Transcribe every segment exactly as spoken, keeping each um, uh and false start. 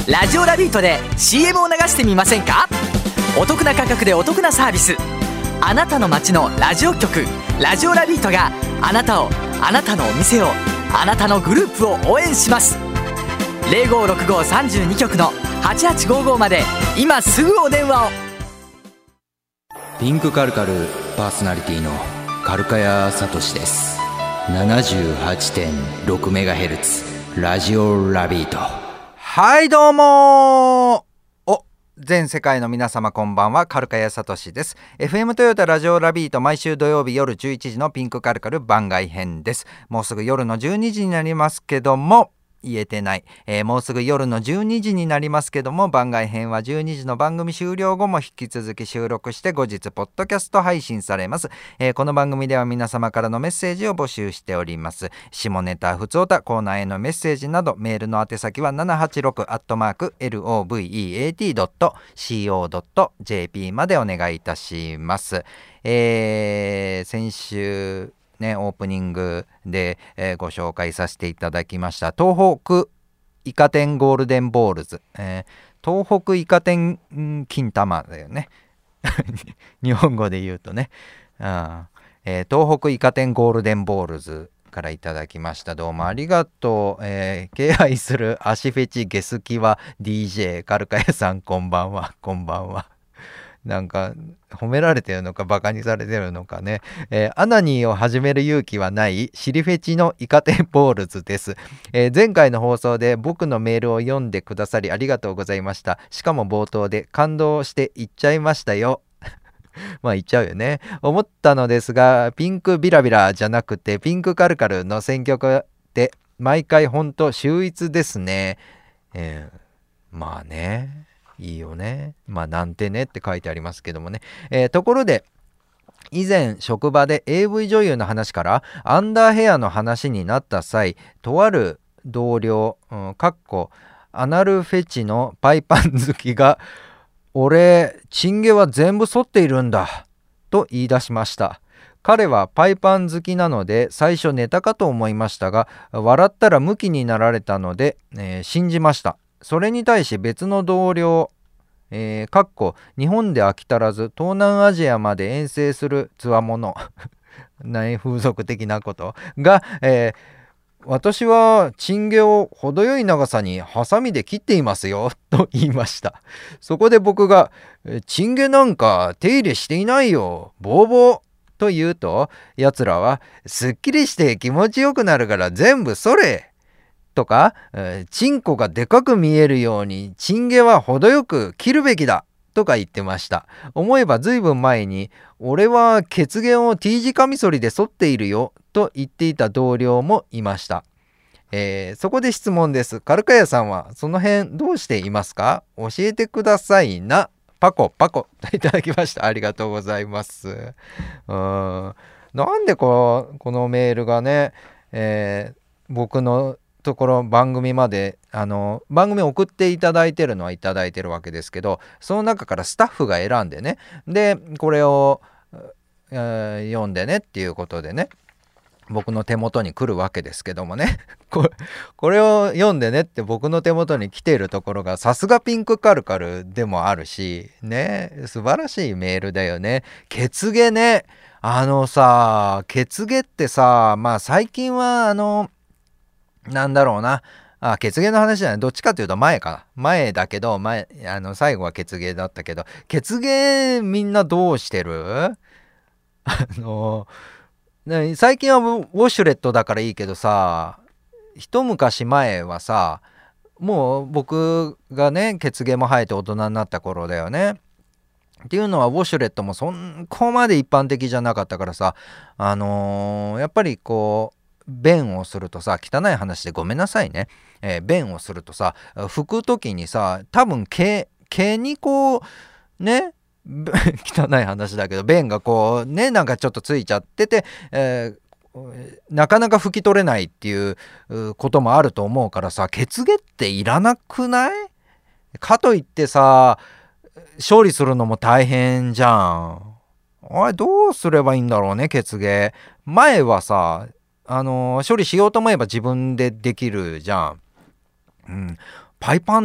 ラジオラビートで シーエム を流してみませんか？お得な価格でお得なサービス。あなたの街のラジオ局ラジオラビートがあなたを、あなたのお店を、あなたのグループを応援します。 ゼロごろくごさんに 局のはちはちごーごーまで今すぐお電話を。 ピンクカルカルパーソナリティのカルカヤサトシです。 ななじゅうはちてんろくメガヘルツ ラジオラビート。 はい、どうもお全世界の皆様こんばんは、カルカヤサトシです。 エフエム トヨタラジオラビート、毎週土曜日夜じゅういちじのピンクカルカル番外編です。もうすぐ夜のじゅうにじになりますけども、言えてない、えー、もうすぐ夜のじゅうにじになりますけども、番外編はじゅうにじの番組終了後も引き続き収録して後日ポッドキャスト配信されます。えー、この番組では皆様からのメッセージを募集しております。下ネタ、ふつおた、コーナーへのメッセージなど、メールの宛先はななはちろくアットマーク ロベート ドット コー ドット ジェーピー までお願いいたします。えー、先週ね、オープニングで、えー、ご紹介させていただきました東北イカ天ゴールデンボールズ、えー、東北イカ天金玉だよね日本語で言うとね、あ、えー、東北イカ天ゴールデンボールズからいただきました。どうもありがとう。えー、敬愛する足フェチゲスキは ディージェー カルカヤさん、こんばんは。こんばんは。なんか褒められてるのかバカにされてるのかね。えー、アナニーを始める勇気はないシリフェチのイカテンボールズです。えー、前回の放送で僕のメールを読んでくださりありがとうございました。しかも冒頭で感動して言っちゃいましたよまあ言っちゃうよね。思ったのですが、ピンクビラビラじゃなくてピンクカルカルの選曲って毎回ほんと秀逸ですね。えー、まあね、いいよね。まあなんてねって書いてありますけどもね。えー、ところで以前職場で エーブイ 女優の話からアンダーヘアの話になった際、とある同僚、うん、かっこアナルフェチのパイパン好きが、俺チンゲは全部剃っているんだと言い出しました。彼はパイパン好きなので最初ネタかと思いましたが、笑ったらムキになられたので、えー、信じました。それに対し別の同僚、えー、かっこ日本で飽き足らず東南アジアまで遠征するつわもの内風俗的なことが、えー、私はチンゲを程よい長さにハサミで切っていますよと言いました。そこで僕がチンゲなんか手入れしていないよ、ボーボーと言うと、やつらはすっきりして気持ちよくなるから全部それとか、えー、チンコがでかく見えるようにチンゲは程よく切るべきだとか言ってました。思えばずいぶん前に俺は血毛を T 字カミソリで剃っているよと言っていた同僚もいました。えー、そこで質問です。カルカヤさんはその辺どうしていますか？教えてくださいな。パコパコといただきました。ありがとうございます。うーん、なんでこうこのメールがね、えー、僕のところ番組まであの番組送っていただいてるのはいただいてるわけですけど、その中からスタッフが選んでね、でこれを、えー、読んでねっていうことでね、僕の手元に来るわけですけどもねこれ、これを読んでねって僕の手元に来ているところがさすがピンクカルカルでもあるしね、素晴らしいメールだよね。血毛ね、あのさ、血毛ってさ、まあ最近はあのなんだろうな、あ、血毛の話じゃない、どっちかというと前かな、前だけど、前あの最後は血毛だったけど、血毛みんなどうしてる？あの最近はウォシュレットだからいいけどさ、一昔前はさ、もう僕がね血毛も生えて大人になった頃だよね。っていうのはウォシュレットもそんこまで一般的じゃなかったからさ、あのー、やっぱりこう便をするとさ、汚い話でごめんなさいね、えー、便をするとさ、拭く時にさ、多分毛毛にこうね汚い話だけど便がこうねなんかちょっとついちゃってて、えー、なかなか拭き取れないっていうこともあると思うからさ、血毛っていらなくない？かといってさ処理するのも大変じゃん。あれどうすればいいんだろうね、血毛。前はさあのー、処理しようと思えば自分でできるじゃん。うん、パイパンっ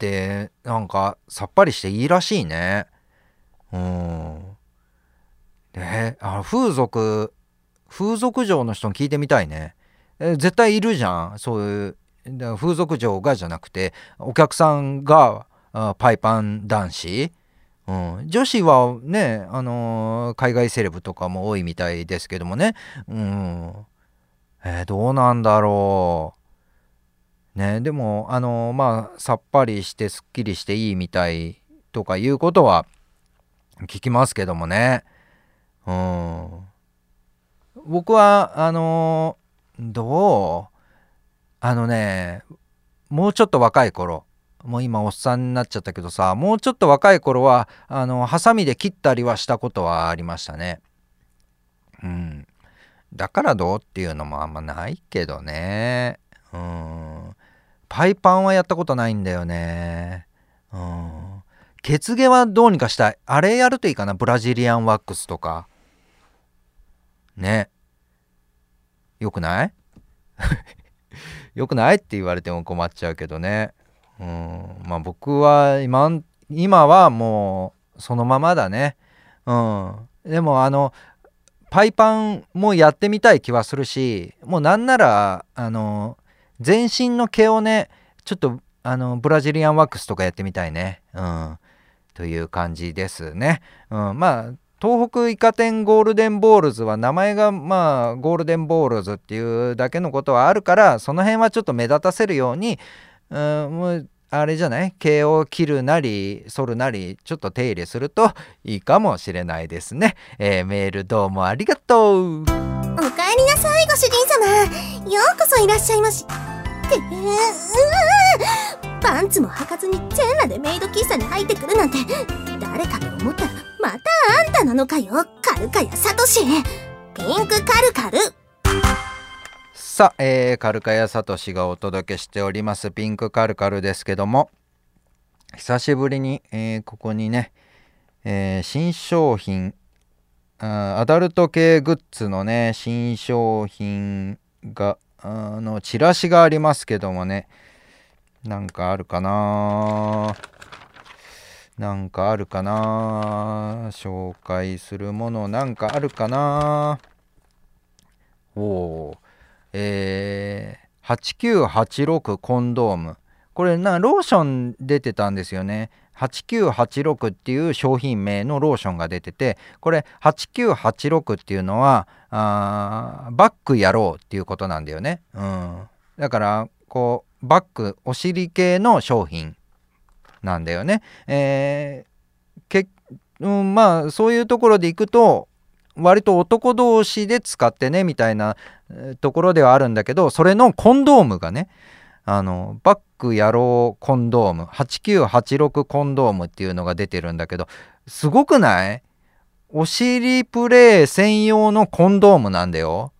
ってなんかさっぱりしていいらしいね。うんであ風俗風俗嬢の人に聞いてみたいね。え絶対いるじゃん、そういうだから風俗嬢がじゃなくてお客さんがあパイパン男子、うん、女子はね、あのー海外セレブとかも多いみたいですけどもね、うんえーどうなんだろうね。でもあのーまあさっぱりしてすっきりしていいみたいとかいうことは聞きますけどもね。うん僕はあのーどうあのねもうちょっと若い頃、もう今おっさんになっちゃったけどさ、もうちょっと若い頃はあのハサミで切ったりはしたことはありましたね。うんだからどうっていうのもあんまないけどね。うんパイパンはやったことないんだよね。うん血毛はどうにかしたい。あれやるといいかな、ブラジリアンワックスとかね。よくないよくないって言われても困っちゃうけどね。うんまあ僕は今ん今はもうそのままだね。うんでもあのパイパンもやってみたい気はするし、もうなんならあの全身の毛をねちょっとあのブラジリアンワックスとかやってみたいね。うんという感じですね。うんまあ東北イカ天ゴールデンボールズは名前がまあゴールデンボールズっていうだけのことはあるから、その辺はちょっと目立たせるように、うん、もうあれじゃない毛を切るなり剃るなりちょっと手入れするといいかもしれないですね。えー、メールどうもありがとう。 おかえりなさいご主人様、ようこそいらっしゃいまし。ってうーパンツも履かずに全裸でメイド喫茶に入ってくるなんて、誰かと思ったらまたあんたなのかよ、カルカヤサトシ。ピンクカルカル。 さあ、えー、カルカヤサトシがお届けしておりますピンクカルカルですけども、久しぶりに、えーここにね、えー新商品あアダルト系グッズのね新商品があのチラシがありますけどもね、なんかあるかななんかあるかな紹介するものなんかあるかなおおえー、はちきゅうはちろくコンドーム、これなローション出てたんですよね。はちきゅうはちろくっていう商品名のローションが出てて、これはちきゅうはちろくっていうのはあーバックやろうっていうことなんだよね。うん、だからこうバックお尻系の商品なんだよね。えーけうん、まあそういうところでいくと割と男同士で使ってねみたいなえーところではあるんだけど、それのコンドームがね、あのバック野郎コンドームはちきゅうはちろくコンドームっていうのが出てるんだけど、すごくない？お尻プレイ専用のコンドームなんだよ。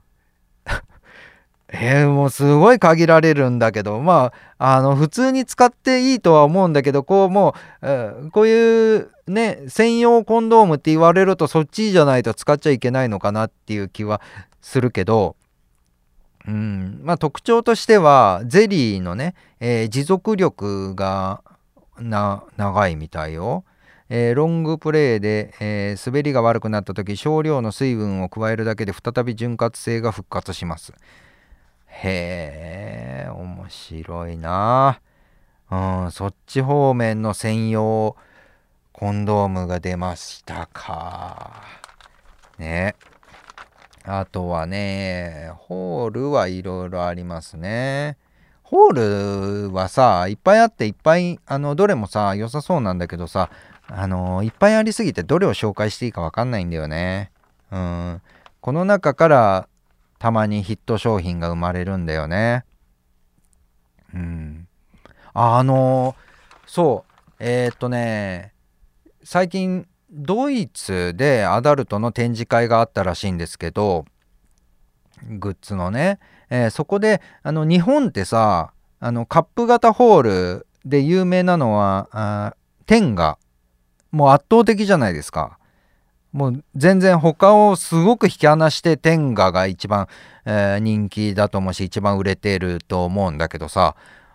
えー、もうすごい限られるんだけど、まああの普通に使っていいとは思うんだけど、こうもう、えーこういうね専用コンドームって言われるとそっちじゃないと使っちゃいけないのかなっていう気はするけど、うんまあ特徴としてはゼリーのね、えー持続力がな長いみたいよ。えーロングプレーで、えー滑りが悪くなった時少量の水分を加えるだけで再び潤滑性が復活します。へえ面白いな。うんそっち方面の専用コンドームが出ましたかね。あとはねホールはいろいろありますね。ホールはさいっぱいあっていっぱいあのどれもさ良さそうなんだけどさ、あのいっぱいありすぎてどれを紹介していいか分かんないんだよね。うんこの中からたまにヒット商品が生まれるんだよね。うんああのそうえーっとね最近ドイツでアダルトの展示会があったらしいんですけど、グッズのね、えーそこであの日本ってさあのカップ型ホールで有名なのはあテンガもう圧倒的じゃないですか。もう全然他をすごく引き離してテンガが一番、えー人気だと思うし一番売れてると思うんだけどさ、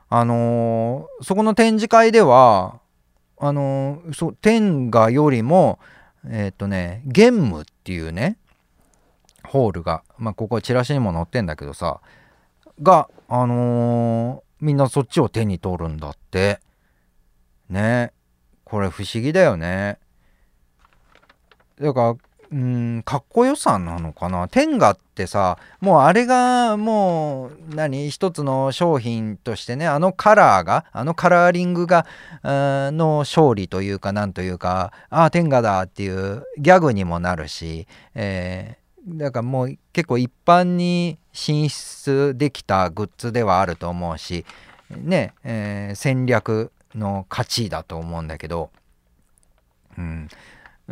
あのー、そこの展示会ではあのー、そう天下よりもえっとね玄武っていうねホールが、まあ、ここチラシにも載ってんだけどさが、あのー、みんなそっちを手に取るんだってね。これ不思議だよね。だからうんかっこよさなのかな。天下ってさもうあれがもう何一つの商品としてね、あのカラーがあのカラーリングがの勝利というかなんというか、ああ天下だっていうギャグにもなるし、えー、だからもう結構一般に進出できたグッズではあると思うしね、えー、戦略の勝ちだと思うんだけど、うん、うん、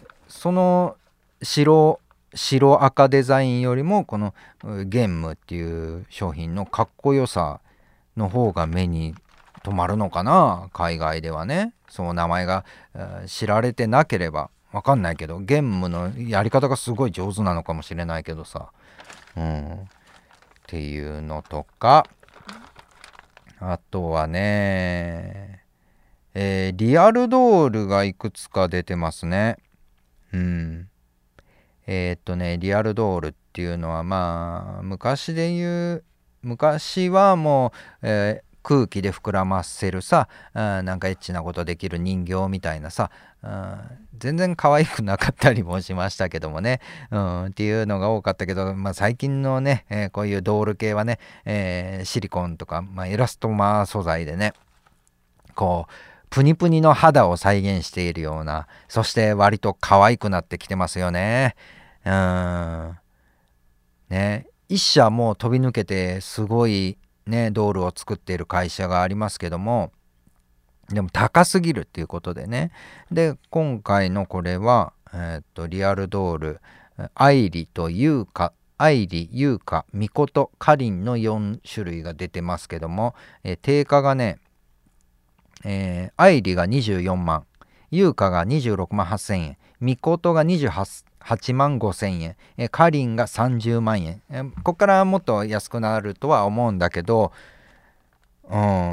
その白白赤デザインよりもこの玄武っていう商品のかっこよさの方が目に留まるのかな。海外ではねその名前が知られてなければわかんないけど、玄武のやり方がすごい上手なのかもしれないけどさ、うん、っていうのとか、あとはね、えー、リアルドールがいくつか出てますね。うんえー、っとねリアルドールっていうのはまあ昔で言う昔はもう、えー、空気で膨らませるさ、あなんかエッチなことできる人形みたいなさ、あ全然可愛くなかったりもしましたけどもね、うん、っていうのが多かったけど、まあ、最近のね、えー、こういうドール系はね、えー、シリコンとか、まあ、エラストマー素材でねこうプニプニの肌を再現しているような、そして割と可愛くなってきてますよね。うんね、一社もう飛び抜けてすごいねドールを作っている会社がありますけども、でも高すぎるっていうことでね。で今回のこれは、えー、っとリアルドール愛理と優香愛理優香みことかりんのよん種類が出てますけども、えー、定価がねえー、愛理がにじゅうよんまん、優香がにじゅうろくまんはっせんえん、みことがにじゅうはちまんごせんえん、えー、かりんがさんじゅうまんえん、えー、ここからもっと安くなるとは思うんだけど、うん、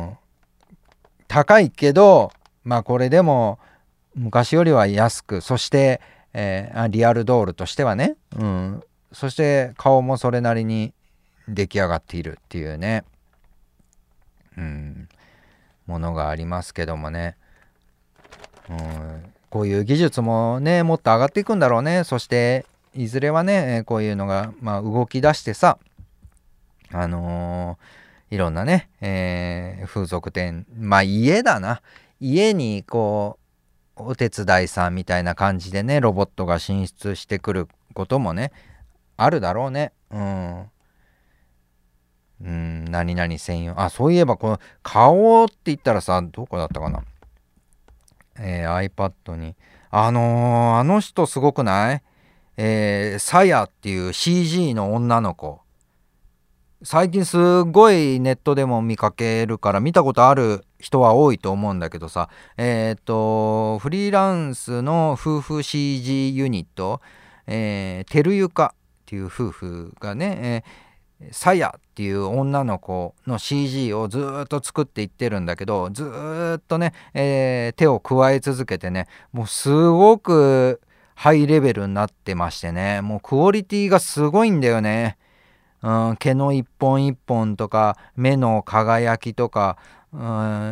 高いけどまあこれでも昔よりは安く、そして、えー、リアルドールとしてはね、うん、そして顔もそれなりに出来上がっているっていうね、うんものがありますけどもね、うん、こういう技術もねもっと上がっていくんだろうね。そしていずれはねこういうのが、まあ、動き出してさ、あのー、いろんなね、えー、風俗店、まあ家だな家にこうお手伝いさんみたいな感じでねロボットが進出してくることもねあるだろうね。うんうん、何々専用。あ、そういえばこの顔って言ったらさ、どこだったかな、えー、iPad にあのー、あの人すごくない？えー、サヤっていう シージー の女の子、最近すごいネットでも見かけるから見たことある人は多いと思うんだけどさ、えっとフリーランスの夫婦 シージー ユニット、えー、てるゆかっていう夫婦がね、えーサヤっていう女の子の シージー をずっと作っていってるんだけど、ずっとね、えー、手を加え続けてね、もうすごくハイレベルになってましてね、もうクオリティがすごいんだよね。うん、毛の一本一本とか目の輝きとか、うん、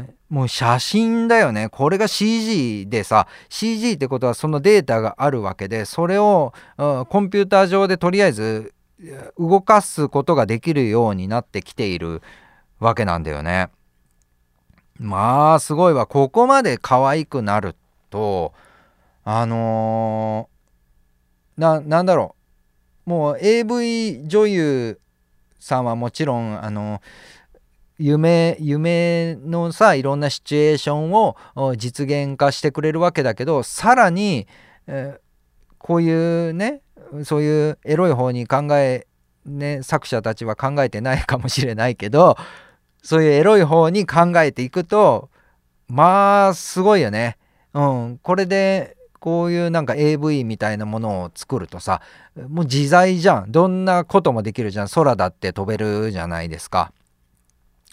もう写真だよね。これが シージー でさ、 シージー ってことはそのデータがあるわけで、それを、うん、コンピューター上でとりあえず動かすことができるようになってきているわけなんだよね。まあすごいわ。ここまで可愛くなるとあのー、な, なんだろうもう エーブイ 女優さんはもちろんあの夢夢のさいろんなシチュエーションを実現化してくれるわけだけど、さらに、えー、こういうねそういうエロい方に考えね作者たちは考えてないかもしれないけど、そういうエロい方に考えていくとまあすごいよね。うん、これでこういうなんか エーブイ みたいなものを作るとさ、もう自在じゃん。どんなこともできるじゃん。空だって飛べるじゃないですか。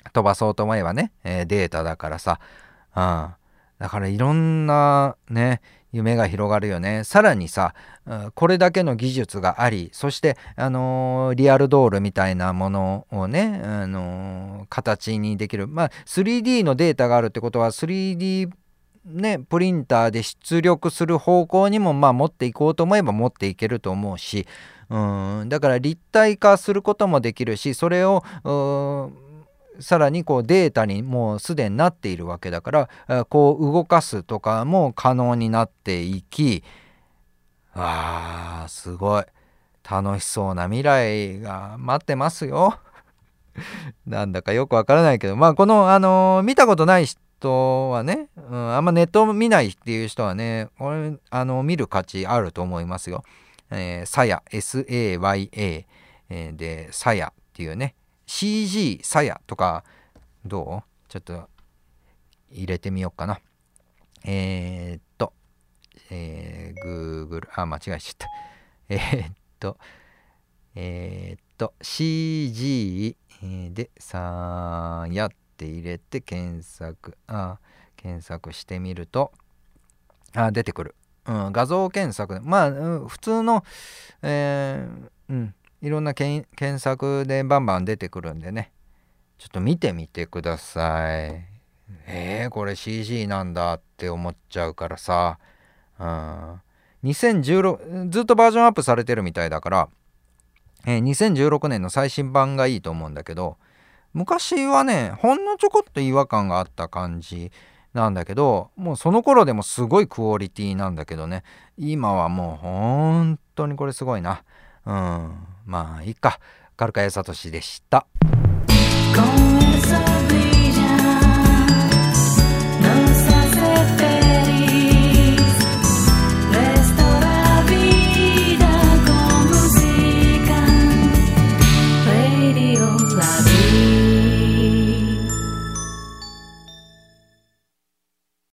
飛ばそうと思えばね、えー、データだからさ、うん、だからいろんなね夢が広がるよね。さらにさ、これだけの技術があり、そして、あのー、リアルドールみたいなものをね、あのー、形にできる、まあ スリーディー のデータがあるってことは スリーディーね、プリンターで出力する方向にもまあ持っていこうと思えば持っていけると思うし、うん、だから立体化することもできるし、それをさらにこうデータにもうすでになっているわけだから、こう動かすとかも可能になっていき、わーすごい楽しそうな未来が待ってますよなんだかよくわからないけど、まあこの、あのー、見たことない人はね、うん、あんまネット見ないっていう人はね、これあの見る価値あると思いますよ。えー、サヤ エスエーワイエー でサヤっていうね、シージー サヤとかどう？ちょっと入れてみようかな。えー、っと、えー、Google、あ、間違えちゃった。えー、っと、えー、っと、シージー でサヤって入れて検索、あ、検索してみると、あ、出てくる。うん、画像検索、まあ、うん、普通の、えー、うん、いろんな検索でバンバン出てくるんでね、ちょっと見てみてください。えー、これ シージー なんだって思っちゃうからさ、うん、にせんじゅうろくずっとバージョンアップされてるみたいだから、えー、にせんじゅうろくねんの最新版がいいと思うんだけど、昔はねほんのちょこっと違和感があった感じなんだけど、もうその頃でもすごいクオリティなんだけどね、今はもう本当にこれすごいな。うん、まあいいか。カルカヤサトシでした。